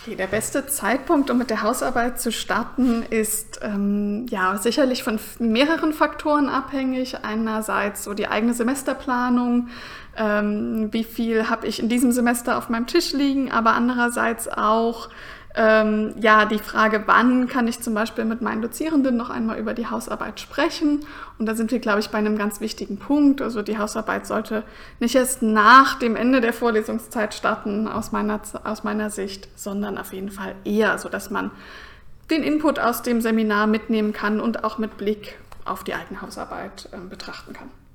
Okay, der beste Zeitpunkt, um mit der Hausarbeit zu starten, ist sicherlich von mehreren Faktoren abhängig. Einerseits so die eigene Semesterplanung, wie viel habe ich in diesem Semester auf meinem Tisch liegen, aber andererseits auch die Frage, wann kann ich zum Beispiel mit meinen Dozierenden noch einmal über die Hausarbeit sprechen. Und da sind wir, glaube ich, bei einem ganz wichtigen Punkt. Also die Hausarbeit sollte nicht erst nach dem Ende der Vorlesungszeit starten, aus meiner Sicht, sondern auf jeden Fall eher, sodass man den Input aus dem Seminar mitnehmen kann und auch mit Blick auf die eigene Hausarbeit betrachten kann.